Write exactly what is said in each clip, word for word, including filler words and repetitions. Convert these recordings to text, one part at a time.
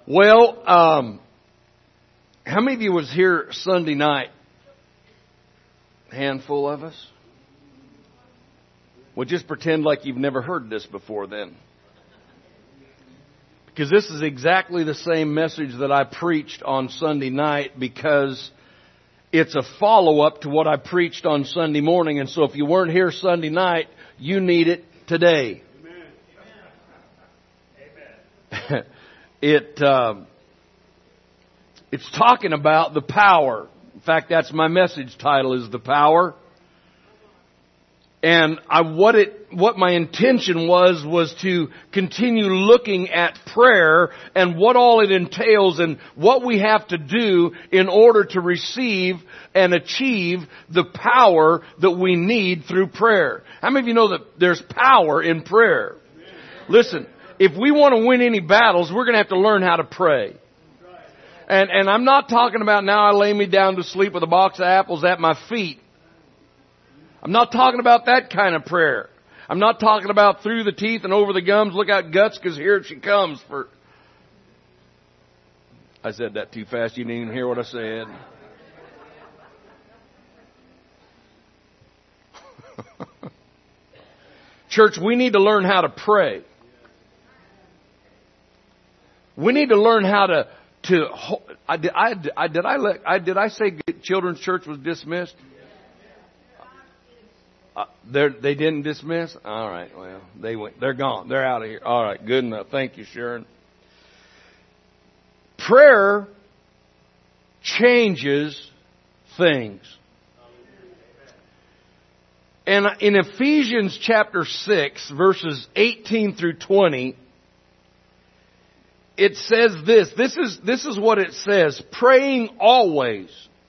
Well, um, how many of you was here Sunday night? Handful of us. Well, just pretend like you've never heard this before then. Because this is exactly the same message that I preached on Sunday night, because it's a follow-up to what I preached on Sunday morning. And so if you weren't here Sunday night, you need it today. Amen. it um, it's talking about the power. In fact, that's my message title, is the power. And I, what it, what my intention was, was to continue looking at prayer and what all it entails and what we have to do in order to receive and achieve the power that we need through prayer. How many of you know that there's power in prayer? Listen, if we want to win any battles, we're going to have to learn how to pray. And, and I'm not talking about now I lay me down to sleep with a box of apples at my feet. I'm not talking about that kind of prayer. I'm not talking about through the teeth and over the gums, look out guts, because here she comes. For I said that too fast. You didn't even hear what I said. Church, we need to learn how to pray. We need to learn how to to. I did I, I did I let I did I say children's church was dismissed? Uh, they didn't dismiss? All right, well, they went. They're gone. They're out of here. All right, good enough. Thank you, Sharon. Prayer changes things. And in Ephesians chapter six, verses eighteen through twenty, it says this. This is, this is what it says. Praying always.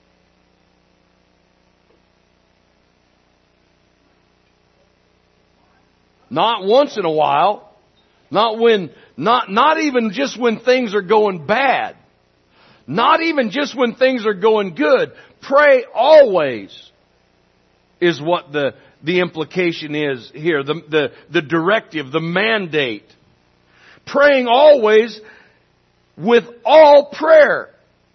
Not once in a while. Not when, not, not even just when things are going bad. Not even just when things are going good. Pray always is what the, the implication is here. The, the, the directive, the mandate. Praying always with all prayer.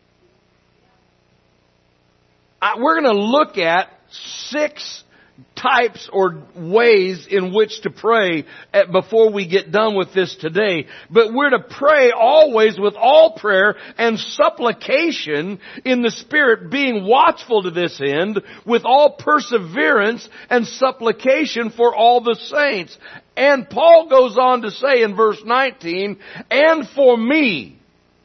I, we're going to look at six types or ways in which to pray at, before we get done with this today. But we're to pray always with all prayer and supplication in the Spirit, being watchful to this end with all perseverance and supplication for all the saints. And Paul goes on to say in verse nineteen, and for me,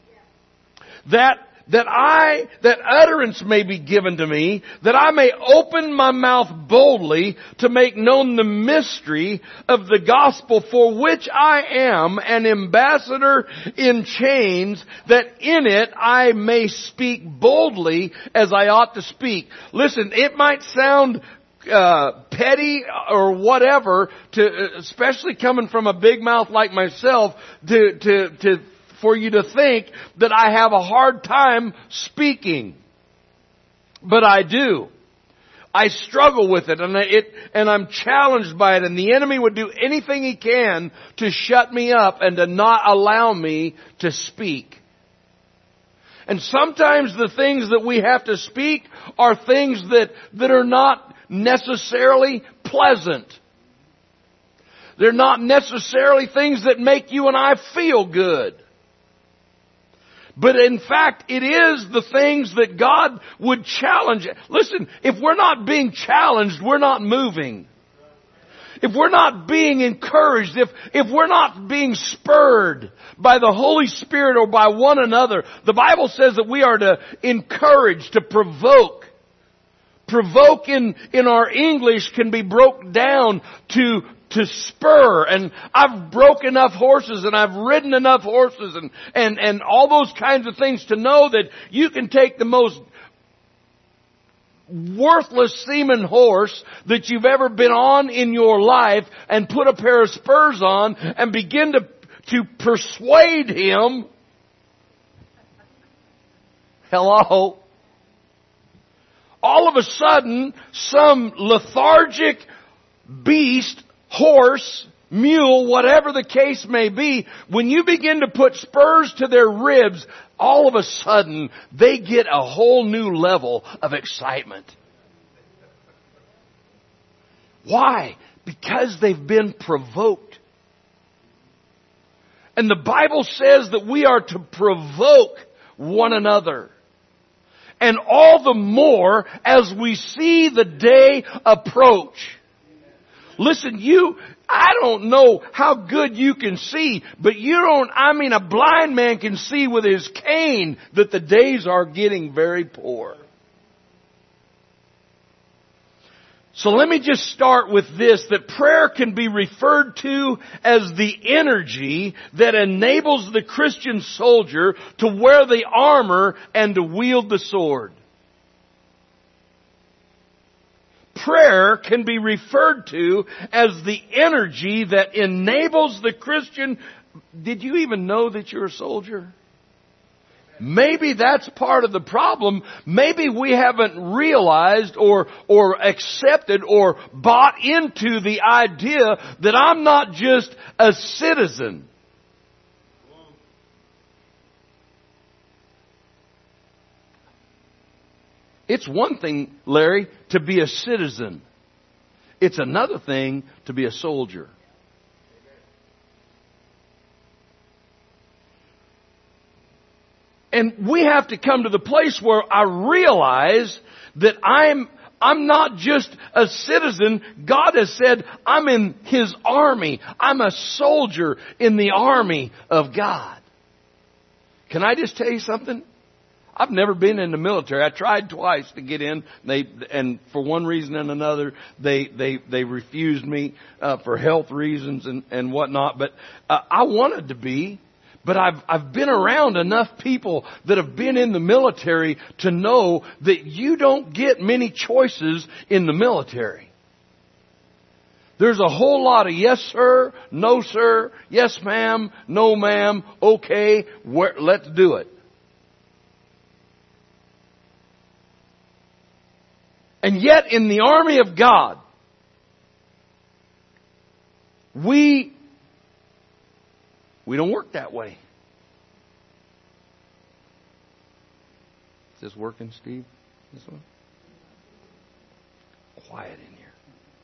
that That I, that utterance may be given to me, that I may open my mouth boldly to make known the mystery of the gospel, for which I am an ambassador in chains, that in it I may speak boldly as I ought to speak. Listen, it might sound Uh, petty or whatever, to especially coming from a big mouth like myself, to to to for you to think that I have a hard time speaking, but I do. I struggle with it, and it and I'm challenged by it, and the enemy would do anything he can to shut me up and to not allow me to speak. And sometimes the things that we have to speak are things that that are not necessarily pleasant. They're not necessarily things that make you and I feel good. But in fact, it is the things that God would challenge. Listen, if we're not being challenged, we're not moving. If we're not being encouraged, if, if we're not being spurred by the Holy Spirit or by one another, the Bible says that we are to encourage, to provoke. Provoke in, in our English can be broke down to, to spur. And I've broke enough horses and I've ridden enough horses and, and, and all those kinds of things to know that you can take the most worthless seeming horse that you've ever been on in your life and put a pair of spurs on and begin to, to persuade him. Hello? All of a sudden, some lethargic beast, horse, mule, whatever the case may be, when you begin to put spurs to their ribs, all of a sudden they get a whole new level of excitement. Why? Because they've been provoked. And the Bible says that we are to provoke one another. And all the more as we see the day approach. Listen, you, I don't know how good you can see, but you don't, I mean, a blind man can see with his cane that the days are getting very poor. So let me just start with this, that prayer can be referred to as the energy that enables the Christian soldier to wear the armor and to wield the sword. Prayer can be referred to as the energy that enables the Christian. Did you even know that you're a soldier? Maybe that's part of the problem. Maybe we haven't realized or, or accepted or bought into the idea that I'm not just a citizen. It's one thing, Larry, to be a citizen. It's another thing to be a soldier. And we have to come to the place where I realize that I'm, I'm not just a citizen. God has said I'm in His army. I'm a soldier in the army of God. Can I just tell you something? I've never been in the military. I tried twice to get in. They, and for one reason and another, they, they, they refused me, uh, for health reasons and, and whatnot. But, uh, I wanted to be. But I've, I've been around enough people that have been in the military to know that you don't get many choices in the military. There's a whole lot of yes sir, no sir, yes ma'am, no ma'am, okay, where, let's do it. And yet in the army of God, we We don't work that way. Is this working, Steve? This one? Quiet in here.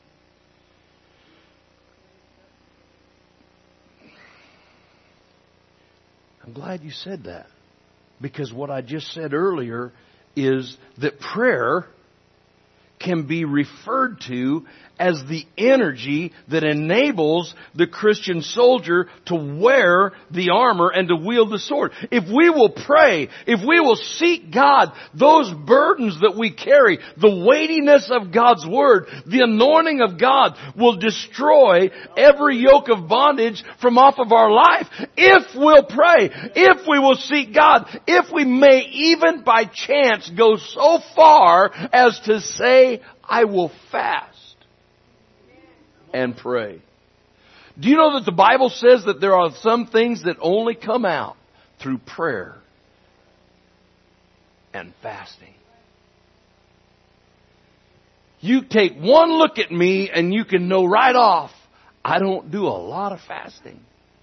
I'm glad you said that. Because what I just said earlier is that prayer can be referred to as the energy that enables the Christian soldier to wear the armor and to wield the sword. If we will pray, if we will seek God, those burdens that we carry, the weightiness of God's Word, the anointing of God will destroy every yoke of bondage from off of our life. If we'll pray, if we will seek God, if we may even by chance go so far as to say, I will fast and pray. Do you know that the Bible says that there are some things that only come out through prayer and fasting? You take one look at me and you can know right off, I don't do a lot of fasting.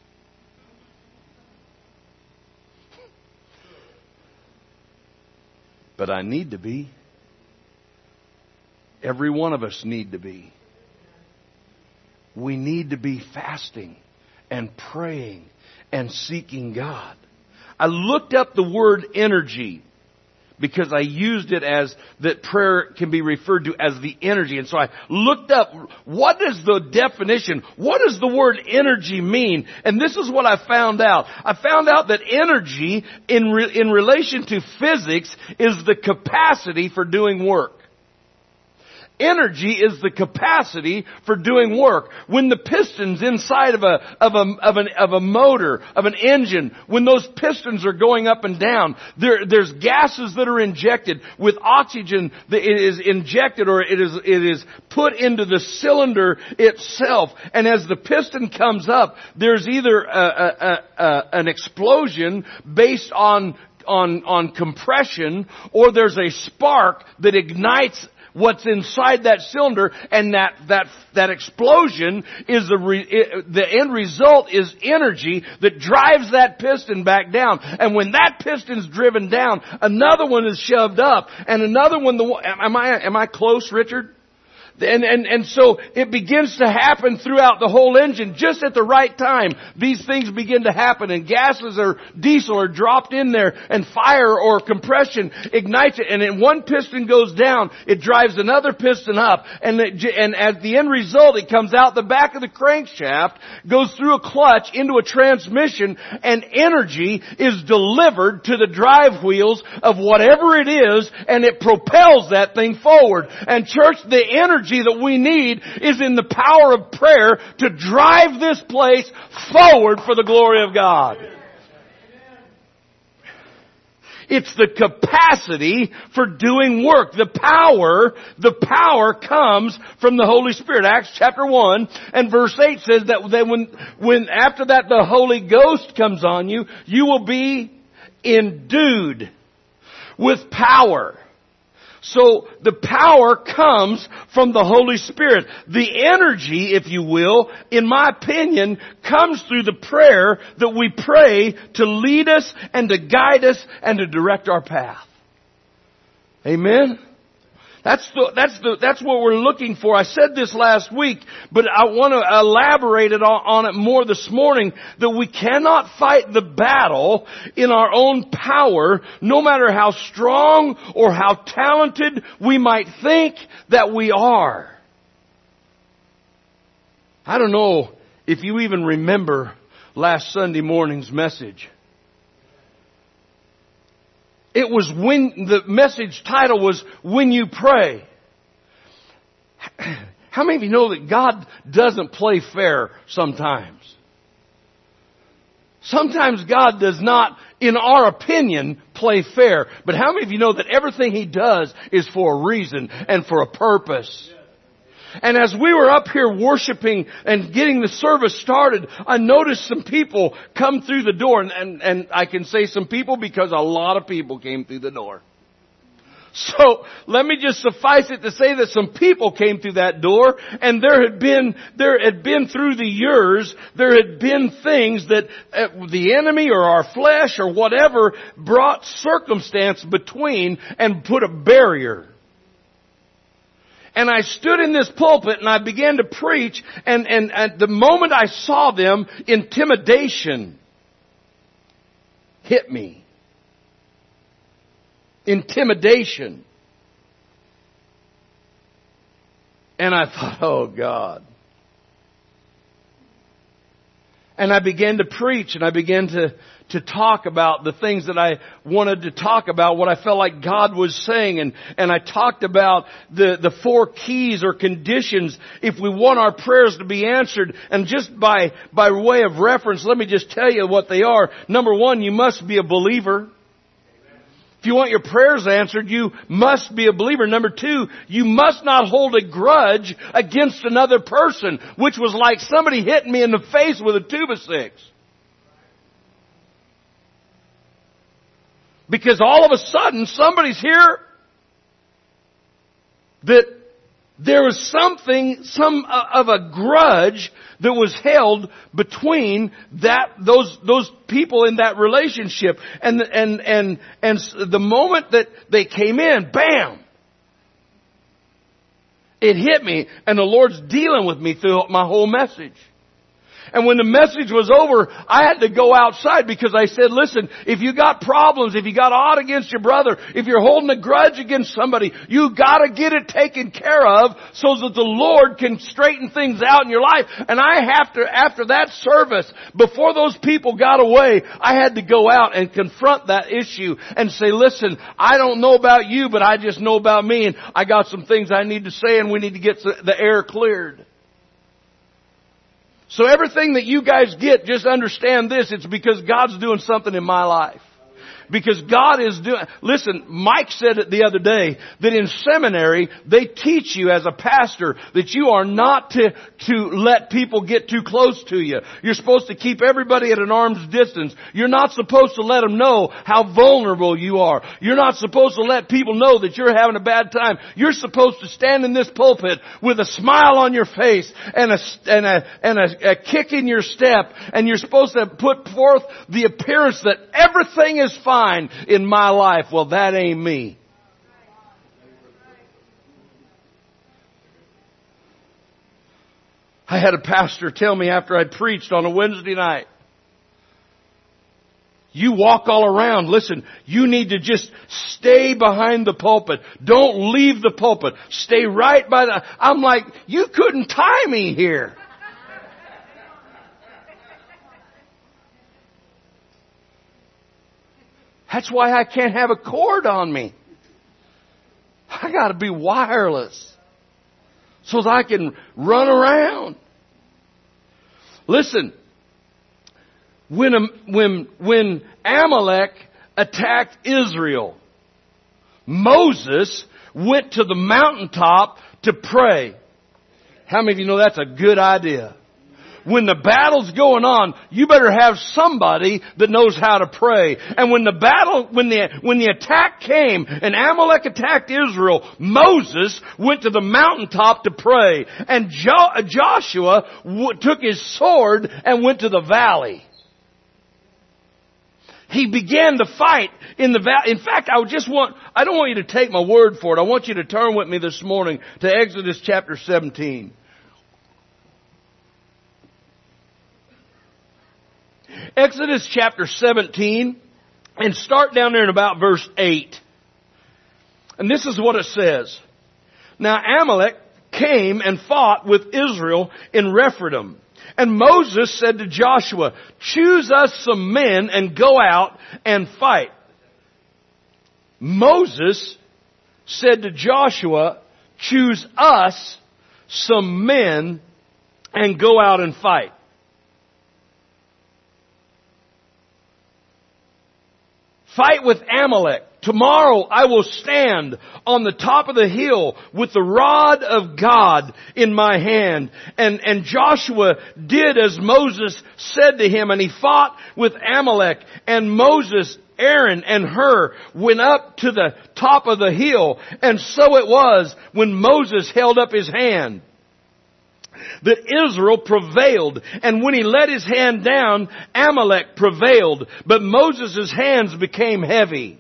But I need to be. Every one of us need to be. We need to be fasting and praying and seeking God. I looked up the word energy because I used it as that prayer can be referred to as the energy. And so I looked up, what is the definition? What does the word energy mean? And this is what I found out. I found out that energy in, re, in relation to physics is the capacity for doing work. Energy is the capacity for doing work. When the pistons inside of a, of a, of an, of a motor, of an engine, when those pistons are going up and down, there, there's gases that are injected with oxygen that it is injected or it is, it is put into the cylinder itself. And as the piston comes up, there's either a, a, a, an explosion based on, on, on compression, or there's a spark that ignites what's inside that cylinder, and that, that, that explosion is the, re, it, the end result is energy that drives that piston back down. And when that piston's driven down, another one is shoved up, and another one, the, am I, am I close, Richard? And, and, and so it begins to happen throughout the whole engine just at the right time. These things begin to happen, and gases or diesel are dropped in there, and fire or compression ignites it, and then one piston goes down, it drives another piston up, and, it, and as the end result, it comes out the back of the crankshaft, goes through a clutch into a transmission, and energy is delivered to the drive wheels of whatever it is, and it propels that thing forward. And church, the energy that we need is in the power of prayer to drive this place forward for the glory of God. It's the capacity for doing work. The power, the power comes from the Holy Spirit. Acts chapter one and verse eight says that when, when after that the Holy Ghost comes on you, you will be endued with power. So the power comes from the Holy Spirit. The energy, if you will, in my opinion, comes through the prayer that we pray to lead us and to guide us and to direct our path. Amen? That's the, that's the, that's what we're looking for. I said this last week, but I want to elaborate it on, on it more this morning, that we cannot fight the battle in our own power, no matter how strong or how talented we might think that we are. I don't know if you even remember last Sunday morning's message. It was when, the message title was, When You Pray. How many of you know that God doesn't play fair sometimes? Sometimes God does not, in our opinion, play fair. But how many of you know that everything He does is for a reason and for a purpose? And as we were up here worshiping and getting the service started, I noticed some people come through the door. And, and, and I can say some people because a lot of people came through the door. So let me just suffice it to say that some people came through that door, and there had been, there had been through the years, there had been things that uh, the enemy or our flesh or whatever brought circumstance between and put a barrier. And I stood in this pulpit and I began to preach, and, and at the moment I saw them, intimidation hit me. Intimidation. And I thought, oh God. And I began to preach, and I began to, to talk about the things that I wanted to talk about, what I felt like God was saying. And, and I talked about the, the four keys or conditions if we want our prayers to be answered. And just by, by way of reference, let me just tell you what they are. Number one, you must be a believer. If you want your prayers answered, you must be a believer. Number two, you must not hold a grudge against another person, which was like somebody hitting me in the face with a two by six. Because all of a sudden, somebody's here that there was something, some of a grudge that was held between that, those, those people in that relationship. And, and, and, and the moment that they came in, bam! It hit me, and the Lord's dealing with me through my whole message. And when the message was over, I had to go outside because I said, listen, if you got problems, if you got odd against your brother, if you're holding a grudge against somebody, you gotta get it taken care of so that the Lord can straighten things out in your life. And I have to, after that service, before those people got away, I had to go out and confront that issue and say, listen, I don't know about you, but I just know about me, and I got some things I need to say, and we need to get the air cleared. So everything that you guys get, just understand this, it's because God's doing something in my life. Because God is doing, listen, Mike said it the other day, that in seminary, they teach you as a pastor that you are not to, to let people get too close to you. You're supposed to keep everybody at an arm's distance. You're not supposed to let them know how vulnerable you are. You're not supposed to let people know that you're having a bad time. You're supposed to stand in this pulpit with a smile on your face and a, and a, and a, a kick in your step, and you're supposed to put forth the appearance that everything is fine in my life. Well, that ain't me. I had a pastor tell me after I preached on a Wednesday night, you walk all around. Listen, you need to just stay behind the pulpit. Don't leave the pulpit. Stay right by the... I'm like, you couldn't tie me here. That's why I can't have a cord on me. I got to be wireless so that I can run around. Listen, when when when Amalek attacked Israel, Moses went to the mountaintop to pray. How many of you know that's a good idea? When the battle's going on, you better have somebody that knows how to pray. And when the battle, when the, when the attack came and Amalek attacked Israel, Moses went to the mountaintop to pray. And jo- Joshua w- took his sword and went to the valley. He began to fight in the valley. In fact, I would just want, I don't want you to take my word for it. I want you to turn with me this morning to Exodus chapter seventeen. Exodus chapter seventeen, and start down there in about verse eight. And this is what it says. Now Amalek came and fought with Israel in Rephidim. And Moses said to Joshua, choose us some men and go out and fight. Moses said to Joshua, choose us some men and go out and fight. Fight with Amalek. Tomorrow I will stand on the top of the hill with the rod of God in my hand. And, and Joshua did as Moses said to him, and he fought with Amalek. And Moses, Aaron, and Hur went up to the top of the hill. And so it was when Moses held up his hand that Israel prevailed. And when he let his hand down, Amalek prevailed. But Moses' hands became heavy.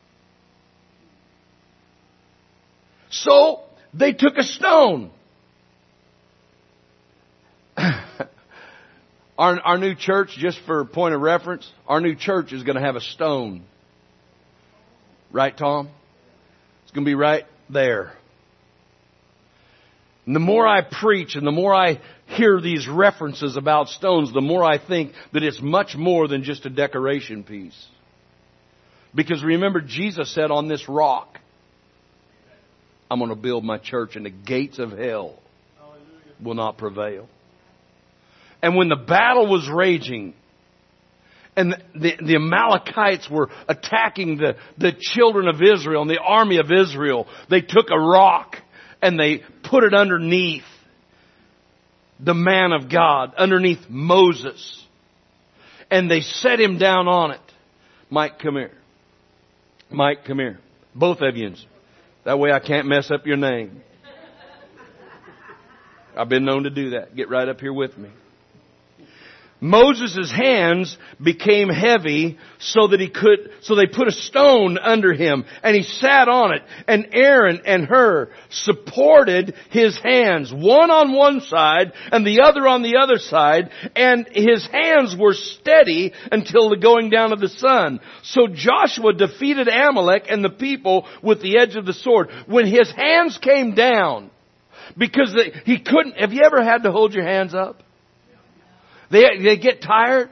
So they took a stone. our, our new church, just for a point of reference, our new church is going to have a stone. Right, Tom? It's going to be right there. And the more I preach and the more I hear these references about stones, the more I think that it's much more than just a decoration piece. Because remember, Jesus said, on this rock, I'm going to build my church, and the gates of hell will not prevail. And when the battle was raging, and the, the Amalekites were attacking the, the children of Israel and the army of Israel, they took a rock and they put it underneath the man of God, underneath Moses. And they set him down on it. Mike, come here. Mike, come here. Both of you. That way I can't mess up your name. I've been known to do that. Get right up here with me. Moses' hands became heavy so that he could, so they put a stone under him and he sat on it. And Aaron and Hur supported his hands, one on one side and the other on the other side. And his hands were steady until the going down of the sun. So Joshua defeated Amalek and the people with the edge of the sword. When his hands came down, because they, he couldn't, have you ever had to hold your hands up? They, they get tired.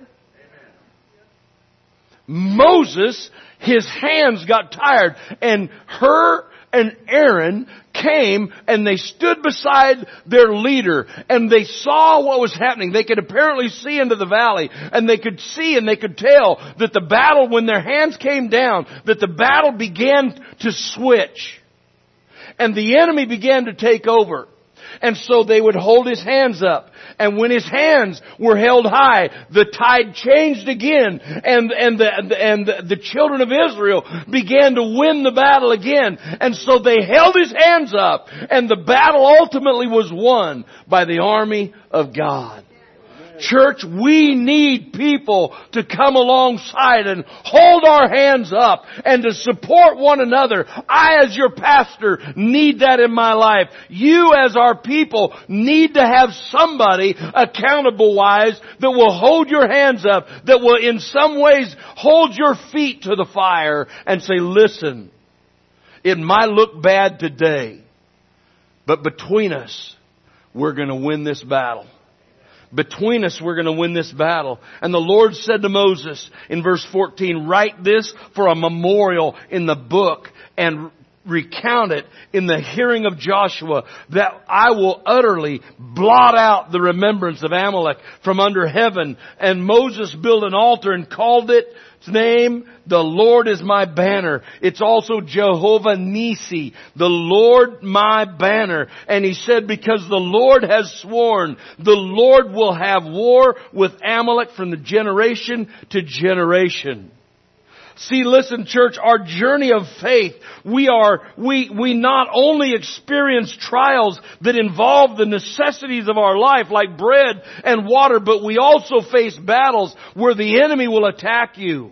Moses, his hands got tired, and Hur and Aaron came and they stood beside their leader and they saw what was happening. They could apparently see into the valley, and they could see and they could tell that the battle, when their hands came down, that the battle began to switch. And the enemy began to take over. And so they would hold his hands up. And when his hands were held high, the tide changed again. And, and, the, and the, the children of Israel began to win the battle again. And so they held his hands up. And the battle ultimately was won by the army of God. Church, we need people to come alongside and hold our hands up and to support one another. I, as your pastor, need that in my life. You, as our people, need to have somebody accountable-wise that will hold your hands up, that will in some ways hold your feet to the fire and say, listen, it might look bad today, but between us, we're going to win this battle. Between us, we're going to win this battle. And the Lord said to Moses in verse fourteen, write this for a memorial in the book and recount it in the hearing of Joshua, that I will utterly blot out the remembrance of Amalek from under heaven. And Moses built an altar and called it its name, the Lord is my banner. It's also Jehovah Nisi, the Lord my banner. And he said, because the Lord has sworn, the Lord will have war with Amalek from the generation to generation. See, listen, church, our journey of faith, we are, we, we not only experience trials that involve the necessities of our life, like bread and water, but we also face battles where the enemy will attack you.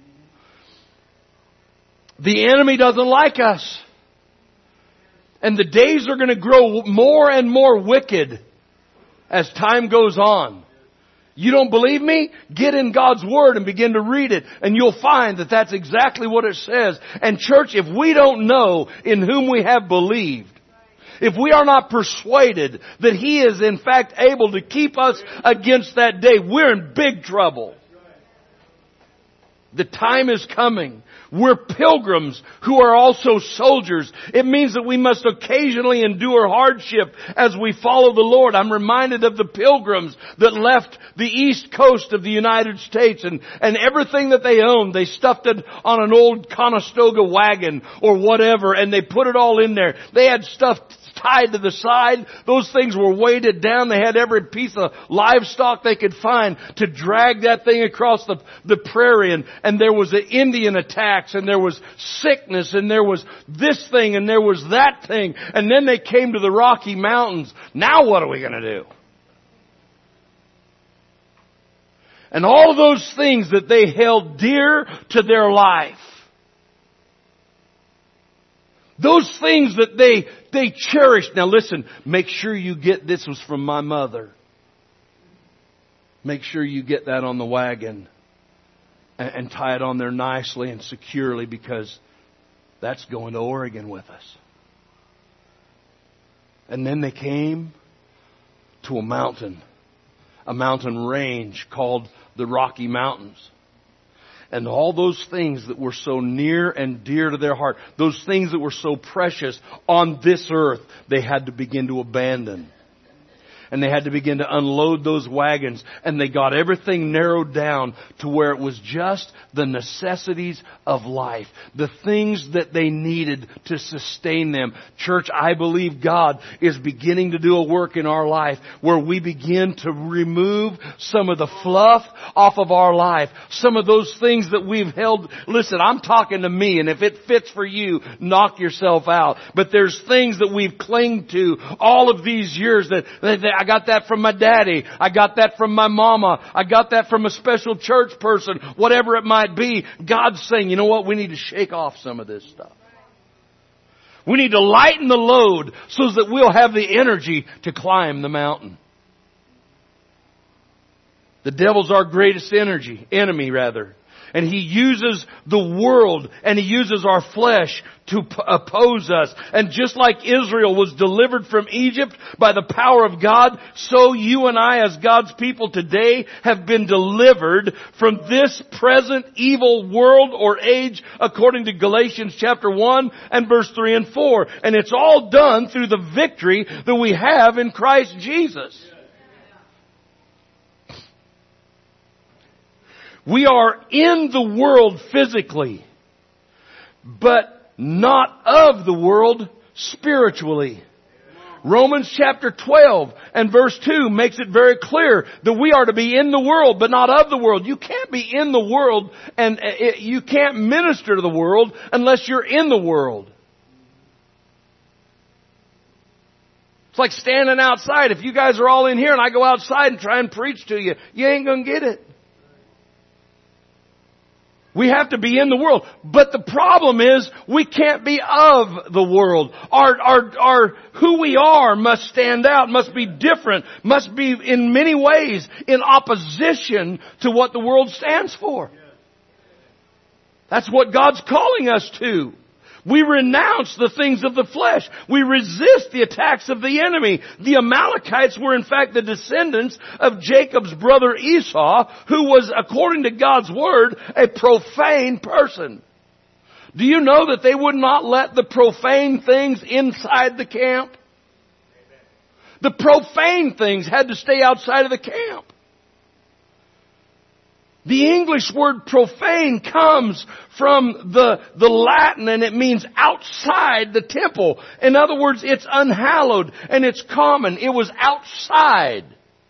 The enemy doesn't like us. And the days are going to grow more and more wicked as time goes on. You don't believe me? Get in God's Word and begin to read it, and you'll find that that's exactly what it says. And church, if we don't know in whom we have believed, if we are not persuaded that He is in fact able to keep us against that day, we're in big trouble. The time is coming. We're pilgrims who are also soldiers. It means that we must occasionally endure hardship as we follow the Lord. I'm reminded of the pilgrims that left the east coast of the United States, and, and everything that they owned, they stuffed it on an old Conestoga wagon or whatever, and they put it all in there. They had stuff tied to the side. Those things were weighted down. They had every piece of livestock they could find to drag that thing across the, the prairie. And, and there was the Indian attacks, and there was sickness, and there was this thing, and there was that thing. And then they came to the Rocky Mountains. Now what are we going to do? And all of those things that they held dear to their life, those things that they, they cherished. Now listen, make sure you get, this was from my mother. Make sure you get that on the wagon and, and tie it on there nicely and securely, because that's going to Oregon with us. And then they came to a mountain, a mountain range called the Rocky Mountains. And all those things that were so near and dear to their heart, those things that were so precious on this earth, they had to begin to abandon. And they had to begin to unload those wagons. And they got everything narrowed down to where it was just the necessities of life. The things that they needed to sustain them. Church, I believe God is beginning to do a work in our life where we begin to remove some of the fluff off of our life. Some of those things that we've held. Listen, I'm talking to me, and if it fits for you, knock yourself out. But there's things that we've clung to all of these years that, that, that I got that from my daddy. I got that from my mama. I got that from a special church person. Whatever it might be, God's saying, you know what? We need to shake off some of this stuff. We need to lighten the load so that we'll have the energy to climb the mountain. The devil's our greatest energy, enemy rather. And He uses the world and He uses our flesh to p- oppose us. And just like Israel was delivered from Egypt by the power of God, so you and I as God's people today have been delivered from this present evil world or age, according to Galatians chapter one and verse three and four. And it's all done through the victory that we have in Christ Jesus. We are in the world physically, but not of the world spiritually. Romans chapter twelve and verse two makes it very clear that we are to be in the world, but not of the world. You can't be in the world and you can't minister to the world unless you're in the world. It's like standing outside. If you guys are all in here and I go outside and try and preach to you, you ain't going to get it. We have to be in the world. But the problem is we can't be of the world. Our, our, our, who we are must stand out, must be different, must be in many ways in opposition to what the world stands for. That's what God's calling us to. We renounce the things of the flesh. We resist the attacks of the enemy. The Amalekites were in fact the descendants of Jacob's brother Esau, who was, according to God's word, a profane person. Do you know that they would not let the profane things inside the camp? The profane things had to stay outside of the camp. The English word profane comes from the, the Latin and it means outside the temple. In other words, it's unhallowed and it's common. It was outside.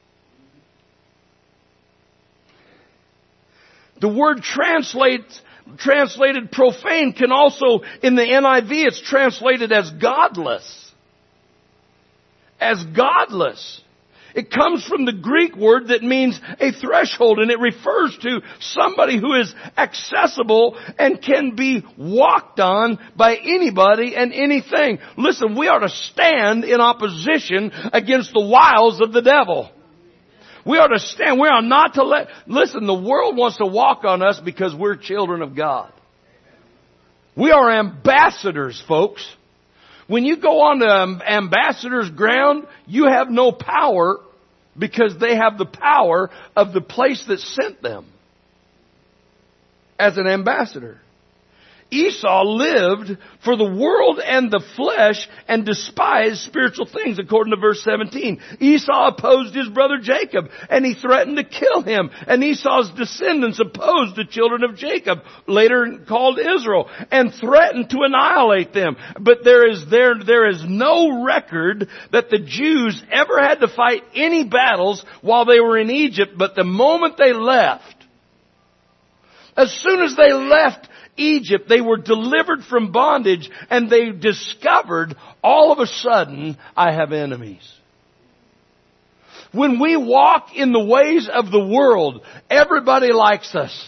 The word translates, translated profane can also, in the N I V, it's translated as godless. As godless. It comes from the Greek word that means a threshold, and it refers to somebody who is accessible and can be walked on by anybody and anything. Listen, we are to stand in opposition against the wiles of the devil. We are to stand. We are not to let... Listen, the world wants to walk on us because we're children of God. We are ambassadors, folks. When you go on to ambassador's ground, you have no power because they have the power of the place that sent them as an ambassador. Esau lived for the world and the flesh and despised spiritual things, according to verse seventeen. Esau opposed his brother Jacob, and he threatened to kill him. And Esau's descendants opposed the children of Jacob, later called Israel, and threatened to annihilate them. But there is there there is no record that the Jews ever had to fight any battles while they were in Egypt. But the moment they left, as soon as they left Egypt, they were delivered from bondage and they discovered all of a sudden, I have enemies. When we walk in the ways of the world, everybody likes us.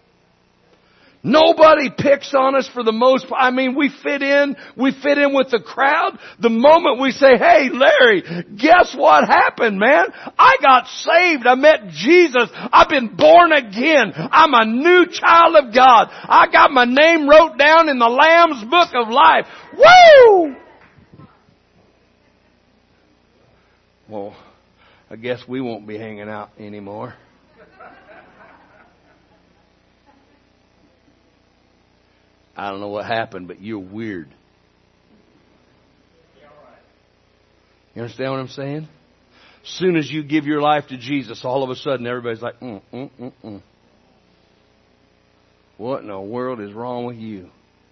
Nobody picks on us for the most part. I mean, we fit in, we fit in with the crowd. The moment we say, hey, Larry, guess what happened, man? I got saved. I met Jesus. I've been born again. I'm a new child of God. I got my name wrote down in the Lamb's Book of Life. Woo! Well, I guess we won't be hanging out anymore. I don't know what happened, but you're weird. You understand what I'm saying? As soon as you give your life to Jesus, all of a sudden everybody's like, mm, mm, mm, mm. What in the world is wrong with you?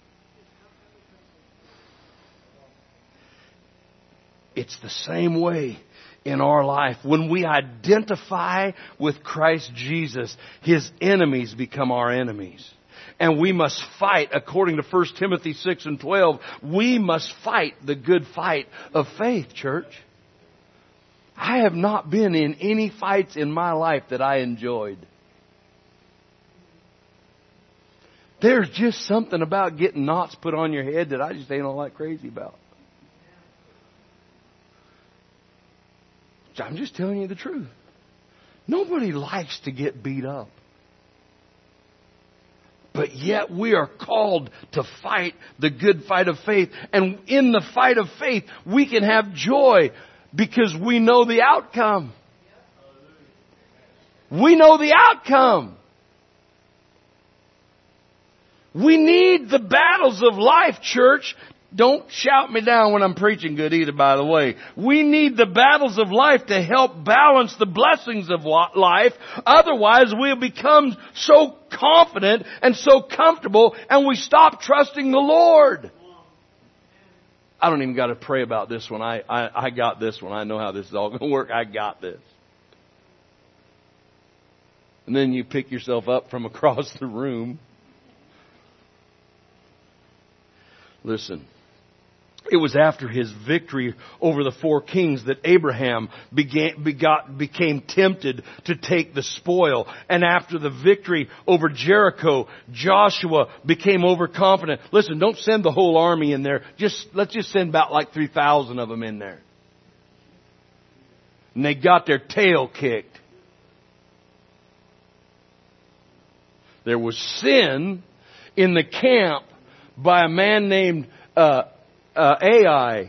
It's the same way in our life. When we identify with Christ Jesus, His enemies become our enemies. And we must fight, according to First Timothy six and twelve, we must fight the good fight of faith, church. I have not been in any fights in my life that I enjoyed. There's just something about getting knots put on your head that I just ain't all that crazy about. I'm just telling you the truth. Nobody likes to get beat up. But yet we are called to fight the good fight of faith. And in the fight of faith, we can have joy because we know the outcome. We know the outcome. We need the battles of life, church. Don't shout me down when I'm preaching good either, by the way. We need the battles of life to help balance the blessings of life. Otherwise, we'll become so confident and so comfortable and we stop trusting the Lord. I don't even got to pray about this one. I, I, I got this one. I know how this is all going to work. I got this. And then you pick yourself up from across the room. Listen. It was after his victory over the four kings that Abraham began, begot, became tempted to take the spoil. And after the victory over Jericho, Joshua became overconfident. Listen, don't send the whole army in there. Just, let's just send about like three thousand of them in there. And they got their tail kicked. There was sin in the camp by a man named uh, Uh, Ai.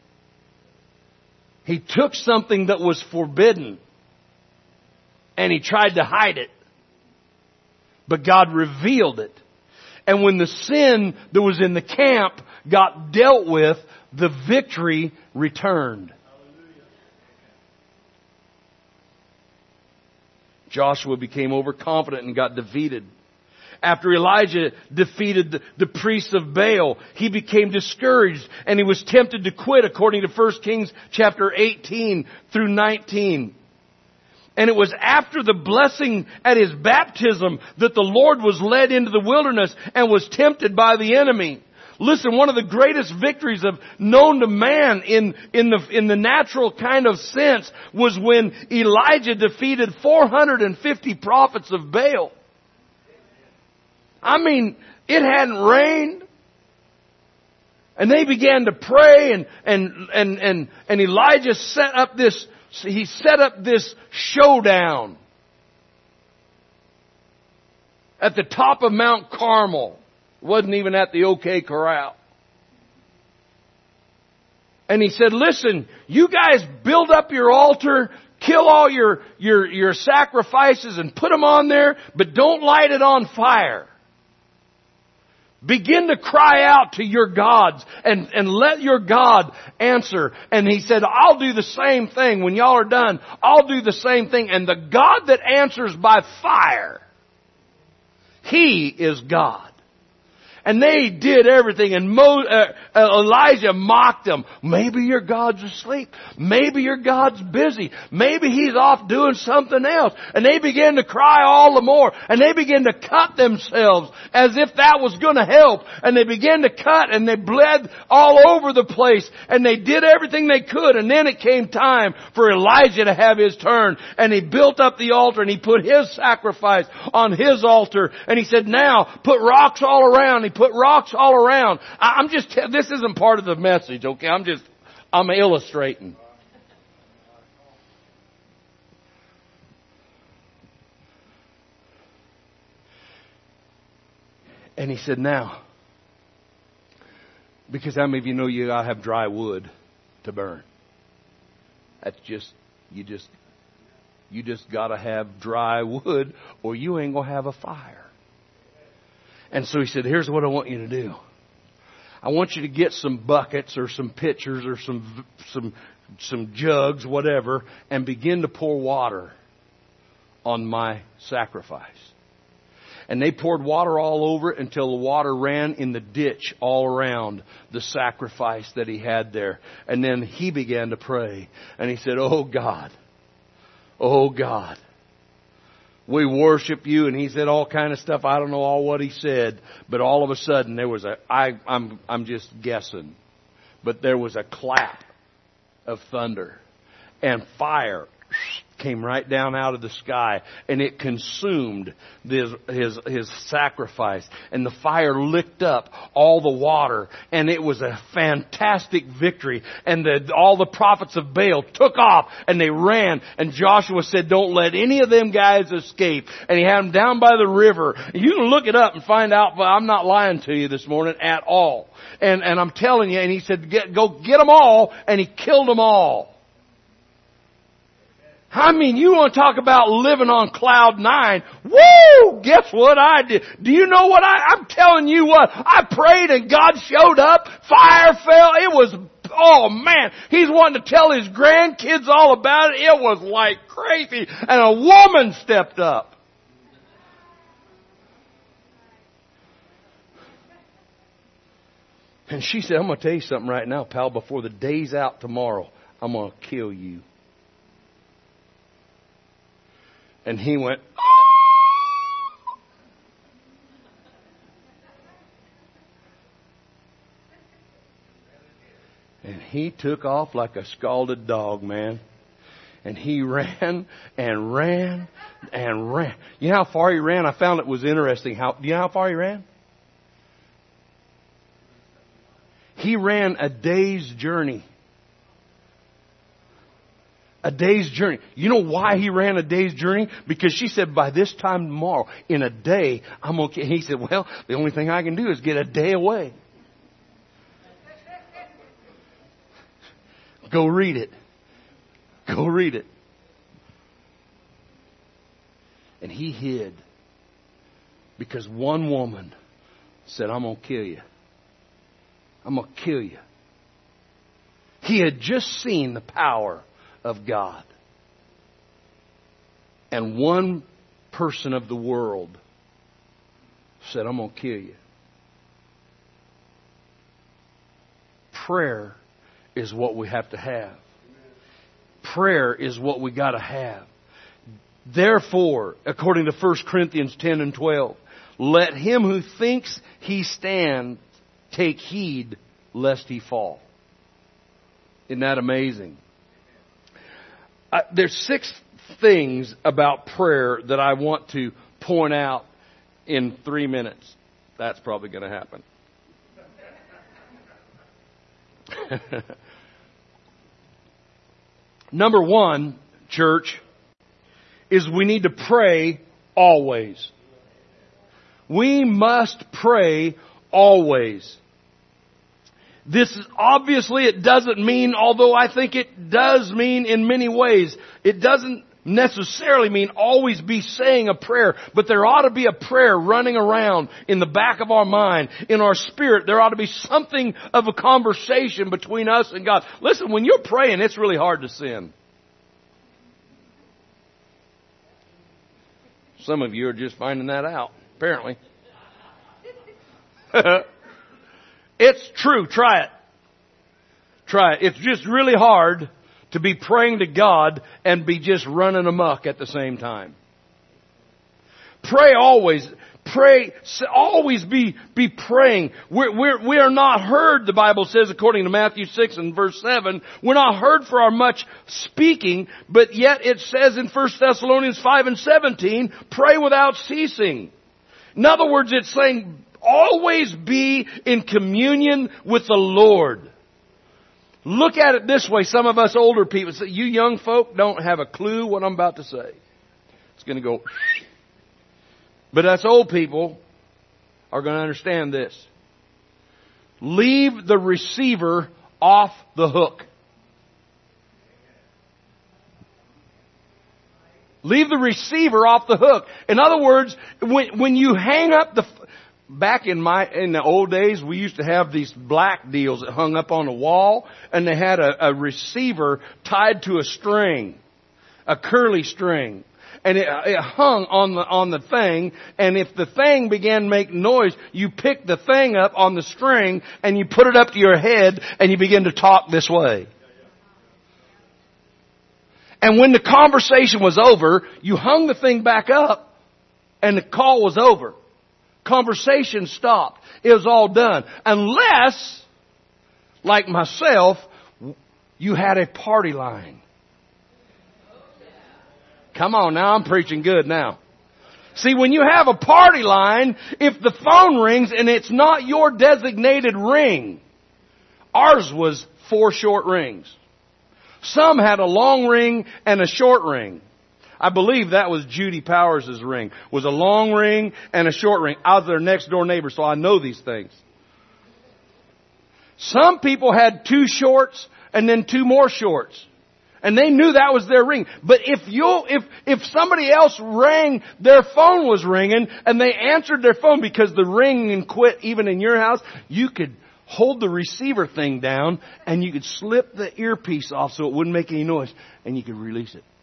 He took something that was forbidden and he tried to hide it. But God revealed it. And when the sin that was in the camp got dealt with, the victory returned. Joshua became overconfident and got defeated. After Elijah defeated the, the priests of Baal, he became discouraged and he was tempted to quit according to First Kings chapter eighteen through nineteen. And it was after the blessing at his baptism that the Lord was led into the wilderness and was tempted by the enemy. Listen, one of the greatest victories of known to man in, in the, in the natural kind of sense was when Elijah defeated four hundred fifty prophets of Baal. I mean, it hadn't rained. And they began to pray and, and, and, and, and Elijah set up this, he set up this showdown at the top of Mount Carmel. It wasn't even at the OK Corral. And he said, listen, you guys build up your altar, kill all your, your, your sacrifices and put them on there, but don't light it on fire. Begin to cry out to your gods and, and let your God answer. And he said, I'll do the same thing. When y'all are done, I'll do the same thing. And the God that answers by fire, He is God. And they did everything. And Mo, uh, uh, Elijah mocked them. Maybe your God's asleep. Maybe your God's busy. Maybe He's off doing something else. And they began to cry all the more. And they began to cut themselves as if that was going to help. And they began to cut and they bled all over the place. And they did everything they could. And then it came time for Elijah to have his turn. And he built up the altar and he put his sacrifice on his altar. And he said, now put rocks all around. He put rocks all around. I'm just, this isn't part of the message, okay? I'm just, I'm illustrating. And he said, now, because how many of you know you gotta have dry wood to burn? That's just, you just, you just gotta have dry wood or you ain't gonna have a fire. And so he said, here's what I want you to do. I want you to get some buckets or some pitchers or some, some, some jugs, whatever, and begin to pour water on my sacrifice. And they poured water all over it until the water ran in the ditch all around the sacrifice that he had there. And then he began to pray. And he said, oh God, oh God, we worship you. And he said all kind of stuff. I don't know all what he said, but all of a sudden there was a, I, I'm, I'm just guessing, but there was a clap of thunder and fire came right down out of the sky, and it consumed his, his, his sacrifice. And the fire licked up all the water, and it was a fantastic victory. And the, all the prophets of Baal took off, and they ran. And Joshua said, don't let any of them guys escape. And he had them down by the river. You can look it up and find out, but I'm not lying to you this morning at all. And, and I'm telling you, and he said, get, go get them all, and he killed them all. I mean, you want to talk about living on cloud nine. Woo! Guess what I did? Do you know what I, I'm telling you what? I prayed and God showed up. Fire fell. It was, oh man, he's wanting to tell his grandkids all about it. It was like crazy. And a woman stepped up. And she said, I'm going to tell you something right now, pal. Before the day's out tomorrow, I'm going to kill you. And he went, oh! And he took off like a scalded dog, man. And he ran and ran and ran. You know how far he ran? I found it was interesting. How, do you know how far he ran? He ran a day's journey. A day's journey. You know why he ran a day's journey? Because she said, by this time tomorrow, in a day, I'm okay. He said, well, the only thing I can do is get a day away. Go read it. Go read it. And he hid. Because one woman said, I'm going to kill you. I'm going to kill you. He had just seen the power of God. And one person of the world said, I'm going to kill you. Prayer is what we have to have. Prayer is what we got to have. Therefore, according to First Corinthians ten and twelve, let him who thinks he stands take heed lest he fall. Isn't that amazing? Uh, there's six things about prayer that I want to point out in three minutes. That's probably going to happen. Number one, church, is we need to pray always. We must pray always. This is obviously, it doesn't mean, although I think it does mean in many ways, it doesn't necessarily mean always be saying a prayer, but there ought to be a prayer running around in the back of our mind, in our spirit. There ought to be something of a conversation between us and God. Listen, when you're praying, it's really hard to sin. Some of you are just finding that out, apparently. It's true. Try it. Try it. It's just really hard to be praying to God and be just running amok at the same time. Pray always. Pray. Always be, be praying. We're, we're, we are not heard, the Bible says, according to Matthew six and verse seven. We're not heard for our much speaking, but yet it says in First Thessalonians five and seventeen, pray without ceasing. In other words, it's saying, always be in communion with the Lord. Look at it this way. Some of us older people say, you young folk don't have a clue what I'm about to say. It's going to go. But us old people are going to understand this. Leave the receiver off the hook. Leave the receiver off the hook. In other words, when, when you hang up the... Back in my in the old days, we used to have these black deals that hung up on the wall, and they had a, a receiver tied to a string, a curly string, and it, it hung on the on the thing. And if the thing began to make noise, you pick the thing up on the string and you put it up to your head, and you begin to talk this way. And when the conversation was over, you hung the thing back up, and the call was over. Conversation stopped. It was all done. Unless, like myself, you had a party line. Come on now, I'm preaching good now. See, when you have a party line, if the phone rings and it's not your designated ring, ours was four short rings. Some had a long ring and a short ring. I believe that was Judy Powers' ring. Was a long ring and a short ring. I was their next door neighbor, so I know these things. Some people had two shorts and then two more shorts. And they knew that was their ring. But if you, if, if somebody else rang, their phone was ringing, and they answered their phone because the ringing quit even in your house, you could hold the receiver thing down and you could slip the earpiece off so it wouldn't make any noise, and you could release it.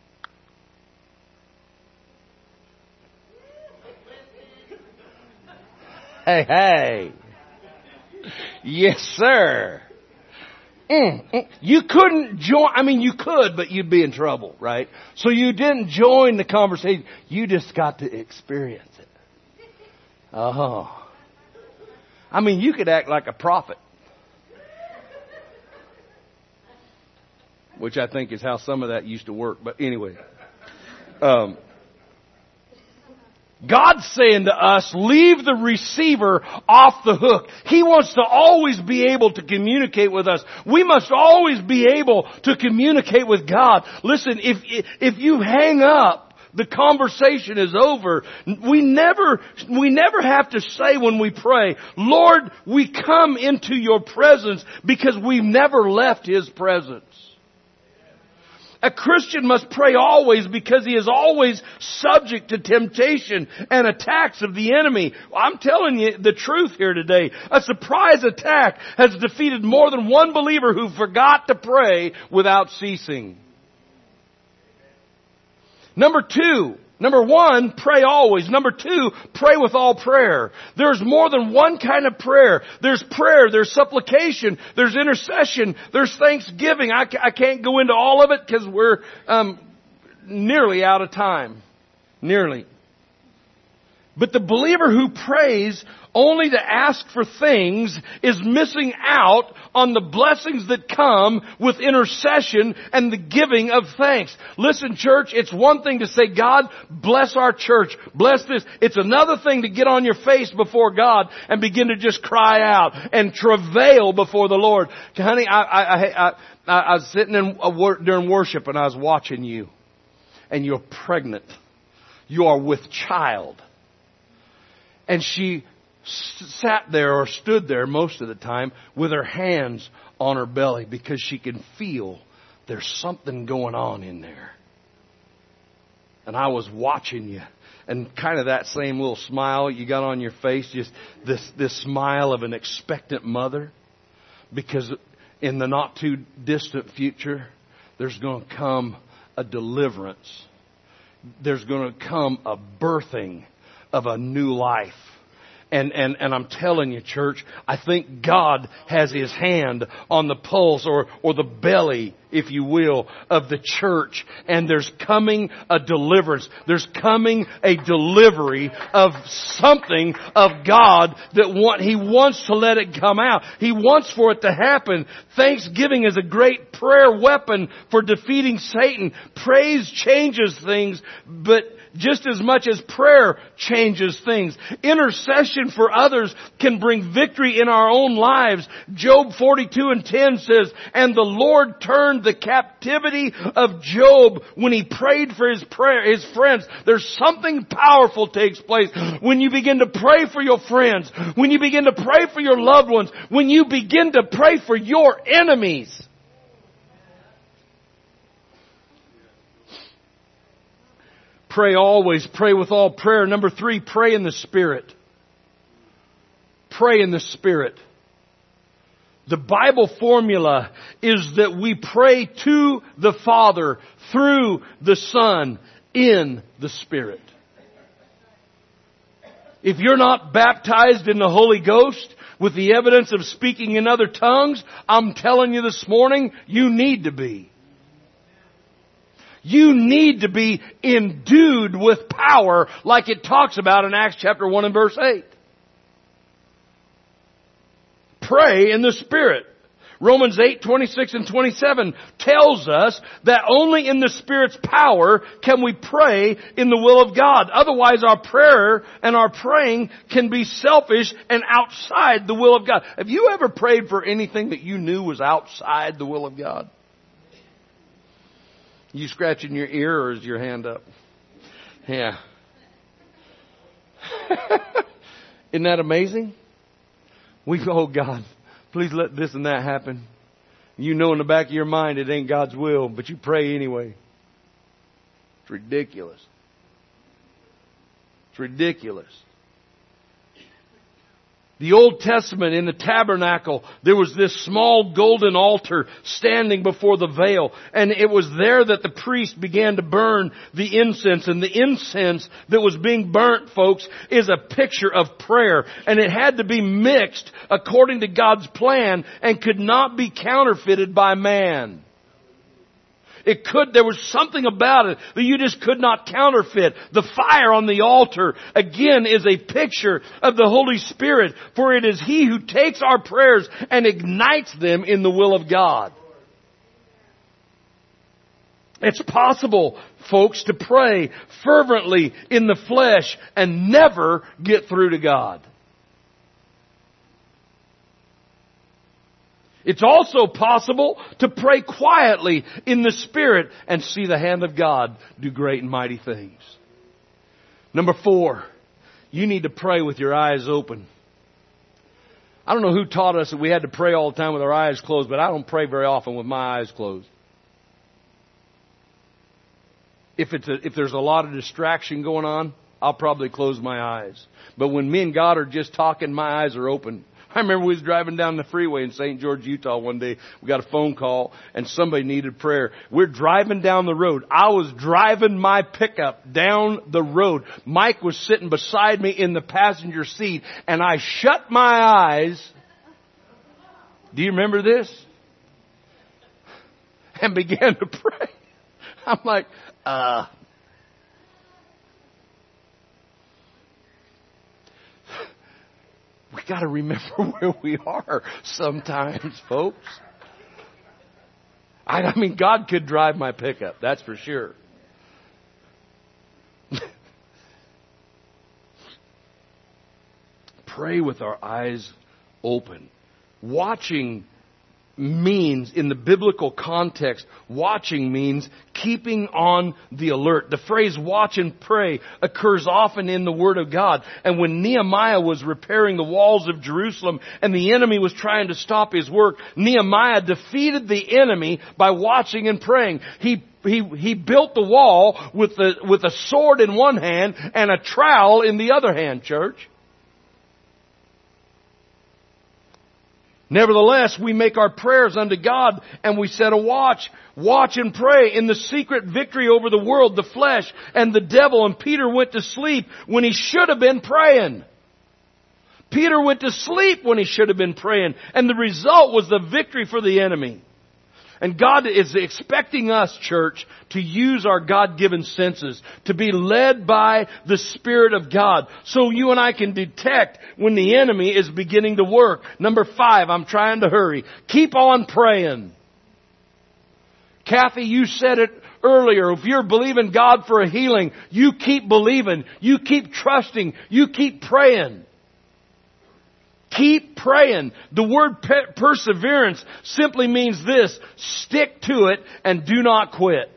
Hey, hey. Yes, sir. Mm, mm. You couldn't join, I mean you could, but you'd be in trouble, right? So you didn't join the conversation. You just got to experience it. Oh. I mean, you could act like a prophet. Which I think is how some of that used to work. But anyway. Um, God's saying to us, leave the receiver off the hook. He wants to always be able to communicate with us. We must always be able to communicate with God. Listen, if, if you hang up, the conversation is over. We never, we never have to say when we pray, Lord, we come into your presence, because we've never left His presence. A Christian must pray always, because he is always subject to temptation and attacks of the enemy. I'm telling you the truth here today. A surprise attack has defeated more than one believer who forgot to pray without ceasing. Number two, number one, pray always. Number two, pray with all prayer. There's more than one kind of prayer. There's prayer, there's supplication, there's intercession, there's thanksgiving. I, I can't go into all of it because we're um, nearly out of time. Nearly. But the believer who prays only to ask for things is missing out on the blessings that come with intercession and the giving of thanks. Listen, church, it's one thing to say, God, bless our church, bless this. It's another thing to get on your face before God and begin to just cry out and travail before the Lord. Honey, I, I, I, I, I was sitting in during worship and I was watching you, and you're pregnant. You are with child. And she sat there or stood there most of the time with her hands on her belly, because she can feel there's something going on in there. And I was watching you, and kind of that same little smile you got on your face, just this, this smile of an expectant mother, because in the not too distant future, there's going to come a deliverance. There's going to come a birthing of a new life. And, and, and I'm telling you, church, I think God has His hand on the pulse or, or the belly, if you will, of the church. And there's coming a deliverance. There's coming a delivery of something of God that want, He wants to let it come out. He wants for it to happen. Thanksgiving is a great prayer weapon for defeating Satan. Praise changes things, but just as much as prayer changes things. Intercession for others can bring victory in our own lives. Job forty-two and ten says, and the Lord turned the captivity of Job when he prayed for his prayer, his friends. There's something powerful takes place when you begin to pray for your friends, when you begin to pray for your loved ones, when you begin to pray for your enemies. Pray always. Pray with all prayer. Number three, pray in the Spirit. Pray in the Spirit. The Bible formula is that we pray to the Father through the Son in the Spirit. If you're not baptized in the Holy Ghost with the evidence of speaking in other tongues, I'm telling you this morning, you need to be. You need to be endued with power like it talks about in Acts chapter one and verse eight. Pray in the Spirit. Romans eight, twenty-six and twenty-seven tells us that only in the Spirit's power can we pray in the will of God. Otherwise our prayer and our praying can be selfish and outside the will of God. Have you ever prayed for anything that you knew was outside the will of God? You scratching your ear or is your hand up? Yeah. Isn't that amazing? We go, oh God, please let this and that happen. You know in the back of your mind it ain't God's will, but you pray anyway. It's ridiculous. It's ridiculous. The Old Testament, in the tabernacle, there was this small golden altar standing before the veil. And it was there that the priest began to burn the incense. And the incense that was being burnt, folks, is a picture of prayer. And it had to be mixed according to God's plan and could not be counterfeited by man. It could, there was something about it that you just could not counterfeit. The fire on the altar, again, is a picture of the Holy Spirit, for it is He who takes our prayers and ignites them in the will of God. It's possible, folks, to pray fervently in the flesh and never get through to God. It's also possible to pray quietly in the Spirit and see the hand of God do great and mighty things. Number four, you need to pray with your eyes open. I don't know who taught us that we had to pray all the time with our eyes closed, but I don't pray very often with my eyes closed. If it's a, if there's a lot of distraction going on, I'll probably close my eyes. But when me and God are just talking, my eyes are open. I remember we was driving down the freeway in Saint George, Utah one day. We got a phone call and somebody needed prayer. We're driving down the road. I was driving my pickup down the road. Mike was sitting beside me in the passenger seat and I shut my eyes. Do you remember this? And began to pray. I'm like, uh... we got to remember where we are sometimes, folks. I, I mean, God could drive my pickup, that's for sure. Pray with our eyes open. Watching means, in the biblical context, watching means keeping on the alert. The phrase watch and pray occurs often in the Word of God. And when Nehemiah was repairing the walls of Jerusalem and the enemy was trying to stop his work, Nehemiah defeated the enemy by watching and praying. He He, he built the wall with the, with a sword in one hand and a trowel in the other hand, church. Nevertheless, we make our prayers unto God and we set a watch. Watch and pray in the secret victory over the world, the flesh, and the devil. And Peter went to sleep when he should have been praying. Peter went to sleep when he should have been praying. And the result was the victory for the enemy. And God is expecting us, church, to use our God-given senses, to be led by the Spirit of God, so you and I can detect when the enemy is beginning to work. Number five, I'm trying to hurry. Keep on praying. Kathy, you said it earlier. If you're believing God for a healing, you keep believing. You keep trusting. You keep praying. Keep praying. The word pe- perseverance simply means this: stick to it and do not quit.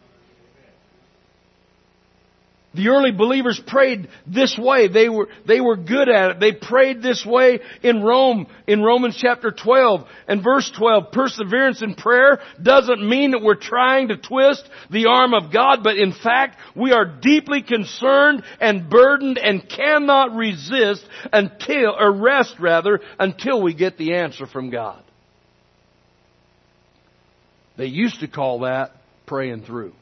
The early believers prayed this way. They were, they were good at it. They prayed this way in Rome, in Romans chapter twelve and verse twelve. Perseverance in prayer doesn't mean that we're trying to twist the arm of God, but in fact, we are deeply concerned and burdened and cannot resist until, or rest rather, until we get the answer from God. They used to call that praying through.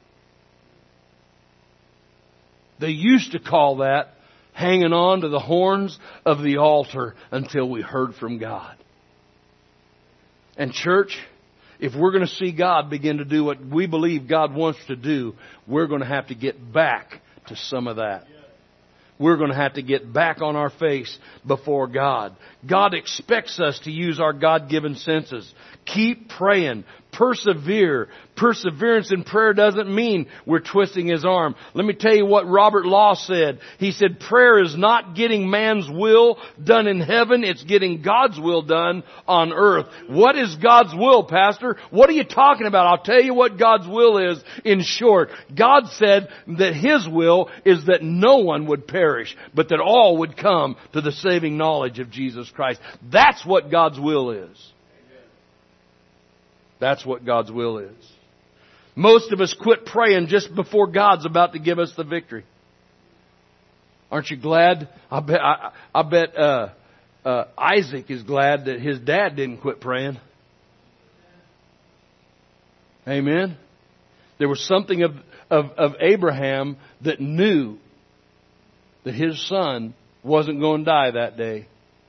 They used to call that hanging on to the horns of the altar until we heard from God. And church, if we're going to see God begin to do what we believe God wants to do, we're going to have to get back to some of that. we're going to have to get back on our face before God. God expects us to use our God-given senses. Keep praying. Persevere. Perseverance in prayer doesn't mean we're twisting His arm. Let me tell you what Robert Law said. He said, prayer is not getting man's will done in heaven. It's getting God's will done on earth. What is God's will, Pastor? What are you talking about? I'll tell you what God's will is in short. God said that His will is that no one would perish, but that all would come to the saving knowledge of Jesus Christ. That's what God's will is. That's what God's will is. Most of us quit praying just before God's about to give us the victory. Aren't you glad? I bet, I, I bet uh, uh, Isaac is glad that his dad didn't quit praying. Amen. There was something of, of, of Abraham that knew that his son wasn't going to die that day.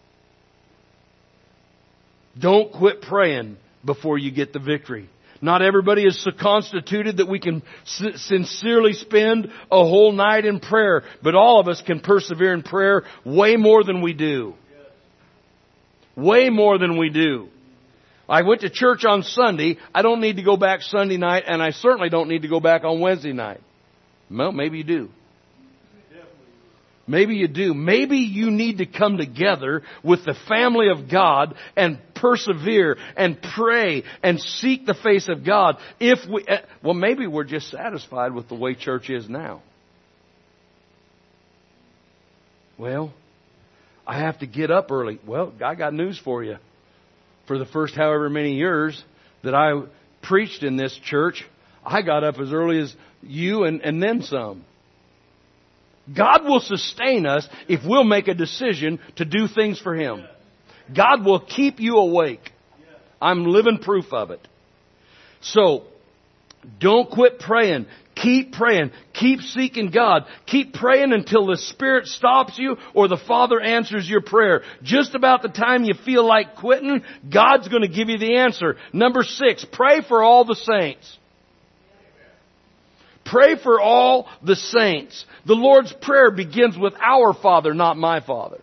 Don't quit praying before you get the victory. Not everybody is so constituted that we can sincerely spend a whole night in prayer, but all of us can persevere in prayer way more than we do. Way more than we do. I went to church on Sunday. I don't need to go back Sunday night, and I certainly don't need to go back on Wednesday night. Well, maybe you do. Maybe you do. Maybe you need to come together with the family of God and persevere and pray and seek the face of God. If we, well, maybe we're just satisfied with the way church is now. Well, I have to get up early. Well, I got news for you. For the first however many years that I preached in this church, I got up as early as you and, and then some. God will sustain us if we'll make a decision to do things for Him. God will keep you awake. I'm living proof of it. So, don't quit praying. Keep praying. Keep seeking God. Keep praying until the Spirit stops you or the Father answers your prayer. Just about the time you feel like quitting, God's going to give you the answer. Number six, pray for all the saints. Pray for all the saints. The Lord's Prayer begins with our Father, not my Father.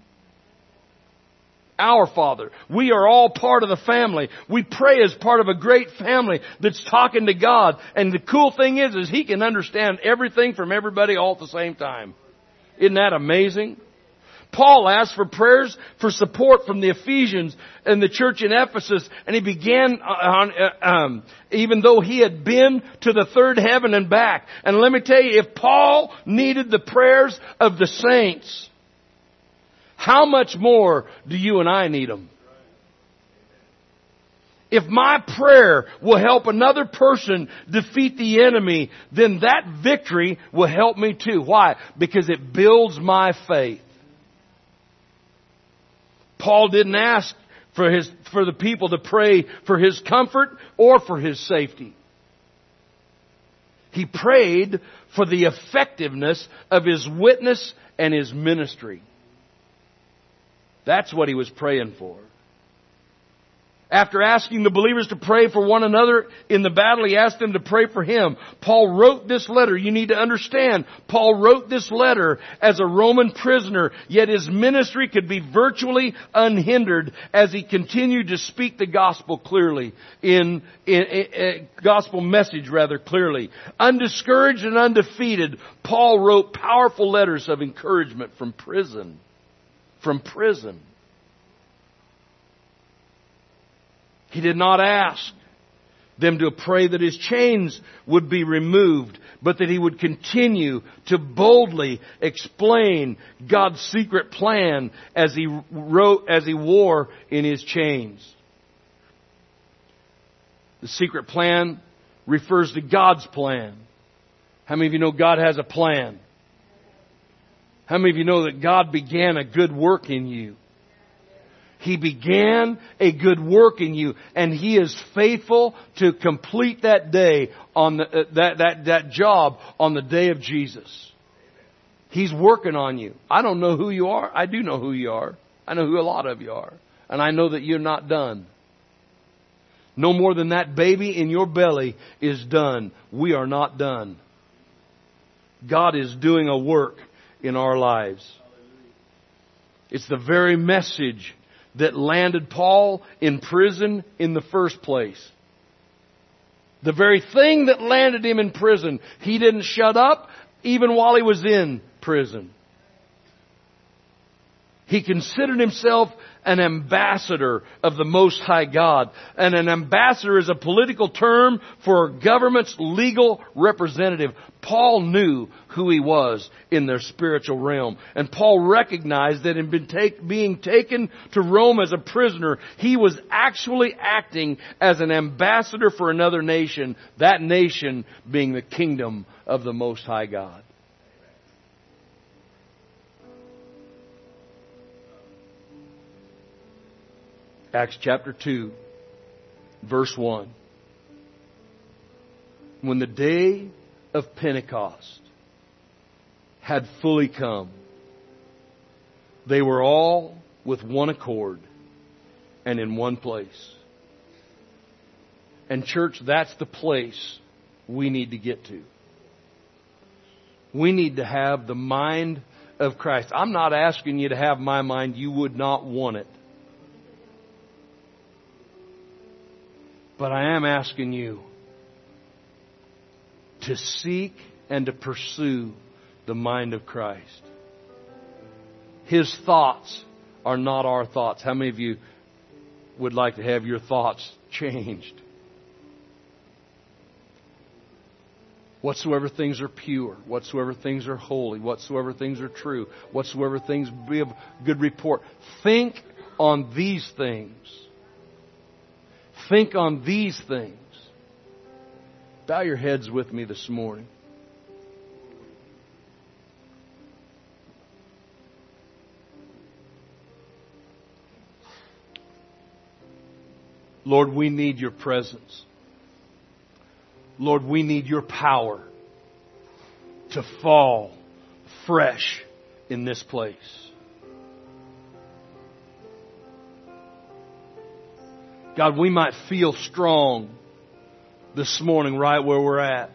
Our Father. We are all part of the family. We pray as part of a great family that's talking to God. And the cool thing is, is He can understand everything from everybody all at the same time. Isn't that amazing? Paul asked for prayers for support from the Ephesians and the church in Ephesus, and he began on, uh, um, even though he had been to the third heaven and back. And let me tell you, if Paul needed the prayers of the saints, how much more do you and I need them? If my prayer will help another person defeat the enemy, then that victory will help me too. Why? Because it builds my faith. Paul didn't ask for his, for the people to pray for his comfort or for his safety. He prayed for the effectiveness of his witness and his ministry. That's what he was praying for. After asking the believers to pray for one another in the battle, he asked them to pray for him. Paul wrote this letter. You need to understand, Paul wrote this letter as a Roman prisoner, yet his ministry could be virtually unhindered as he continued to speak the gospel clearly, in, in, in, in gospel message rather clearly. Undiscouraged and undefeated, Paul wrote powerful letters of encouragement from prison. From prison. He did not ask them to pray that his chains would be removed, but that he would continue to boldly explain God's secret plan as he wrote, as he wore in his chains. The secret plan refers to God's plan. How many of you know God has a plan? How many of you know that God began a good work in you? He began a good work in you, and He is faithful to complete that day on the, uh, that, that, that job on the day of Jesus. He's working on you. I don't know who you are. I do know who you are. I know who a lot of you are. And I know that you're not done. No more than that baby in your belly is done. We are not done. God is doing a work in our lives. It's the very message that landed Paul in prison in the first place. The very thing that landed him in prison. He didn't shut up even while he was in prison. He considered himself an ambassador of the Most High God. And an ambassador is a political term for a government's legal representative. Paul knew who he was in their spiritual realm. And Paul recognized that in being taken to Rome as a prisoner, he was actually acting as an ambassador for another nation. That nation being the kingdom of the Most High God. Acts chapter two, verse one. When the day of Pentecost had fully come, they were all with one accord and in one place. And church, that's the place we need to get to. We need to have the mind of Christ. I'm not asking you to have my mind. You would not want it. But I am asking you to seek and to pursue the mind of Christ. His thoughts are not our thoughts. How many of you would like to have your thoughts changed? Whatsoever things are pure, whatsoever things are holy, whatsoever things are true, whatsoever things be of good report. Think on these things. Think on these things. Bow your heads with me this morning. Lord, we need your presence. Lord, we need your power to fall fresh in this place. God, we might feel strong this morning right where we're at.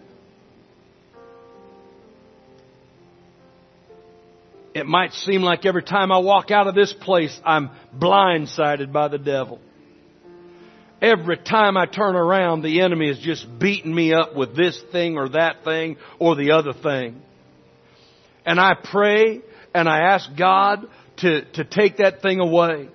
It might seem like every time I walk out of this place, I'm blindsided by the devil. Every time I turn around, the enemy is just beating me up with this thing or that thing or the other thing. And I pray and I ask God to, to take that thing away.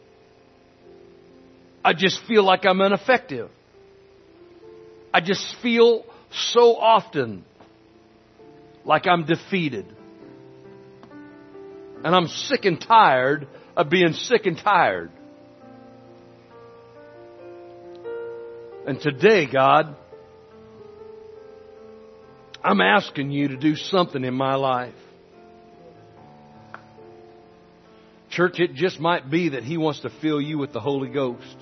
I just feel like I'm ineffective. I just feel so often like I'm defeated. And I'm sick and tired of being sick and tired. And today, God, I'm asking you to do something in my life. Church, it just might be that He wants to fill you with the Holy Ghost.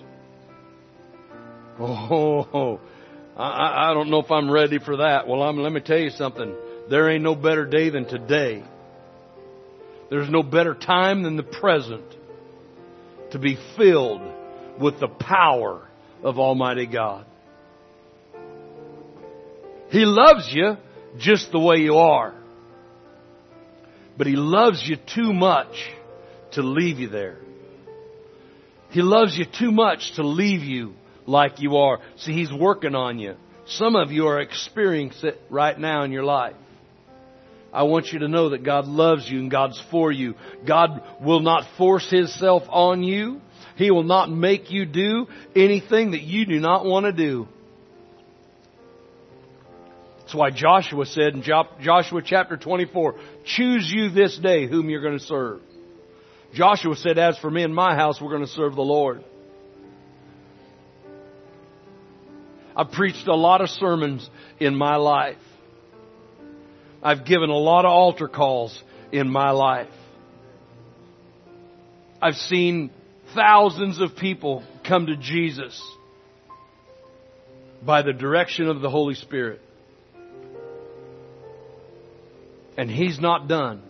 Oh, I, I don't know if I'm ready for that. Well, I'm, let me tell you something. There ain't no better day than today. There's no better time than the present to be filled with the power of Almighty God. He loves you just the way you are. But He loves you too much to leave you there. He loves you too much to leave you like you are. See, He's working on you. Some of you are experiencing it right now in your life. I want you to know that God loves you and God's for you. God will not force Himself on you. He will not make you do anything that you do not want to do. That's why Joshua said in Joshua chapter twenty-four, choose you this day whom you're going to serve. Joshua said, as for me and my house, we're going to serve the Lord. I've preached a lot of sermons in my life. I've given a lot of altar calls in my life. I've seen thousands of people come to Jesus by the direction of the Holy Spirit. And He's not done.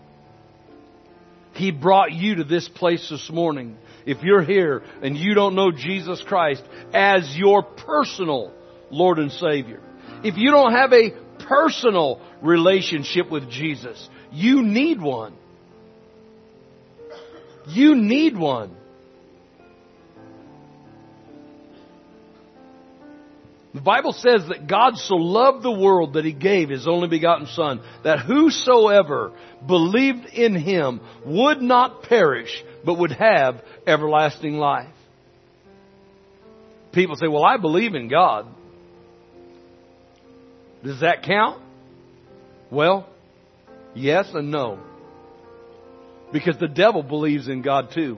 He brought you to this place this morning. If you're here and you don't know Jesus Christ as your personal Lord and Savior, if you don't have a personal relationship with Jesus, You need one. You need one. The Bible says that God so loved the world that He gave His only begotten Son, that whosoever believed in Him would not perish, but would have everlasting life. People say, well, I believe in God. Does that count? Well, yes and no. Because the devil believes in God too.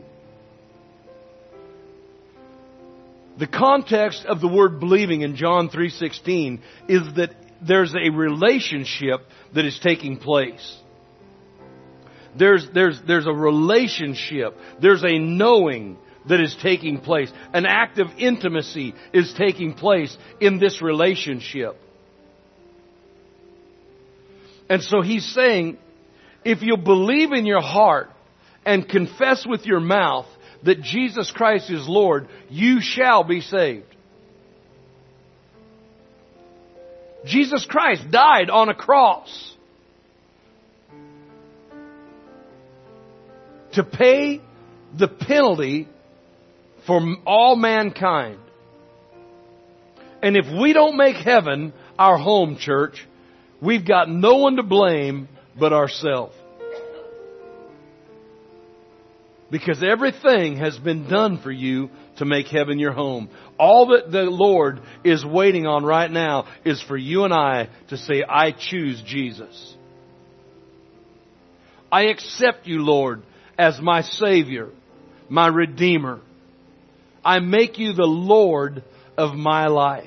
The context of the word believing in John three sixteen is that there's a relationship that is taking place. There's, there's, there's a relationship. There's a knowing that is taking place. An act of intimacy is taking place in this relationship. And so He's saying, if you believe in your heart and confess with your mouth that Jesus Christ is Lord, you shall be saved. Jesus Christ died on a cross to pay the penalty for all mankind. And if we don't make heaven our home, church, we've got no one to blame but ourselves. Because everything has been done for you to make heaven your home. All that the Lord is waiting on right now is for you and I to say, I choose Jesus. I accept you, Lord, as my Savior, my Redeemer. I make you the Lord of my life.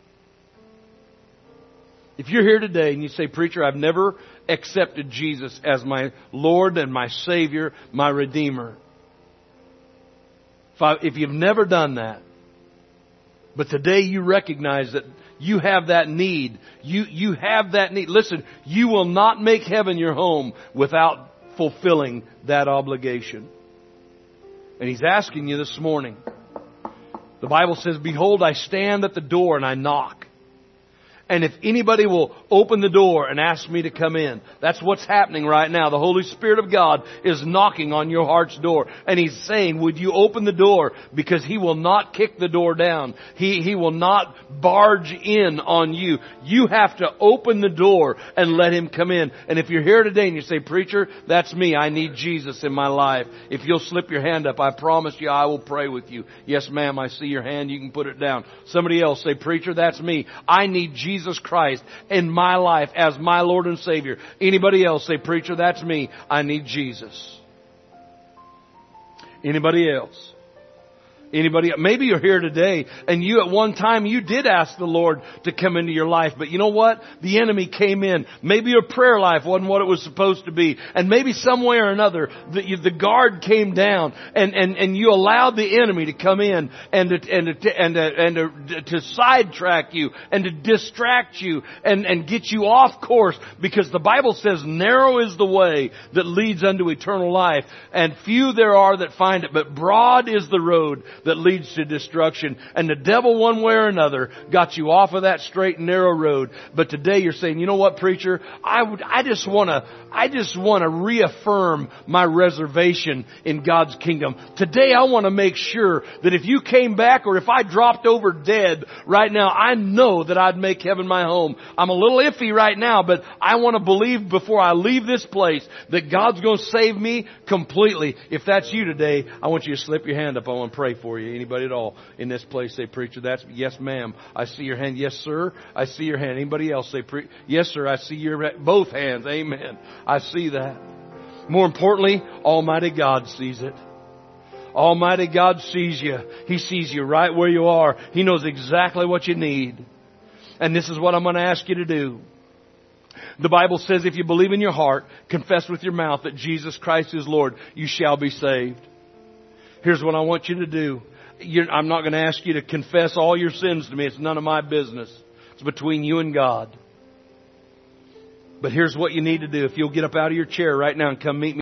If you're here today and you say, preacher, I've never accepted Jesus as my Lord and my Savior, my Redeemer. If, I, if you've never done that, but today you recognize that you have that need. You, you have that need. Listen, you will not make heaven your home without fulfilling that obligation. And He's asking you this morning. The Bible says, behold, I stand at the door and I knock. And if anybody will open the door and ask me to come in, that's what's happening right now. The Holy Spirit of God is knocking on your heart's door. And He's saying, would you open the door? Because He will not kick the door down. He, he will not barge in on you. You have to open the door and let Him come in. And if you're here today and you say, preacher, that's me. I need Jesus in my life. If you'll slip your hand up, I promise you I will pray with you. Yes, ma'am, I see your hand. You can put it down. Somebody else say, preacher, that's me. I need Jesus. Jesus Christ in my life as my Lord and Savior. Anybody else say, preacher, that's me. I need Jesus. Anybody else? Anybody? Maybe you're here today and you at one time you did ask the Lord to come into your life, but you know what? The enemy came in. Maybe your prayer life wasn't what it was supposed to be, and maybe some way or another the, the guard came down, and, and, and you allowed the enemy to come in and to, and to, and to, and to, to sidetrack you and to distract you and, and get you off course, because the Bible says narrow is the way that leads unto eternal life, and few there are that find it, but broad is the road that leads to destruction. And the devil, one way or another, got you off of that straight and narrow road. But today you're saying, you know what, preacher? I would, I just want to, I just want to reaffirm my reservation in God's kingdom. Today I want to make sure that if you came back or if I dropped over dead right now, I know that I'd make heaven my home. I'm a little iffy right now, but I want to believe before I leave this place that God's going to save me completely. If that's you today, I want you to slip your hand up. I want to pray for you. Anybody at all in this place say, preacher, that's, yes ma'am, I see your hand. Yes sir, I see your hand. Anybody else say, pre- yes sir, I see your, both hands. Amen. I see that. More importantly, Almighty God sees it. Almighty God sees you. He sees you right where you are. He knows exactly what you need. And this is what I'm going to ask you to do. The Bible says if you believe in your heart, confess with your mouth that Jesus Christ is Lord, you shall be saved. Here's what I want you to do. You're, I'm not going to ask you to confess all your sins to me. It's none of my business. It's between you and God. But here's what you need to do. If you'll get up out of your chair right now and come meet me.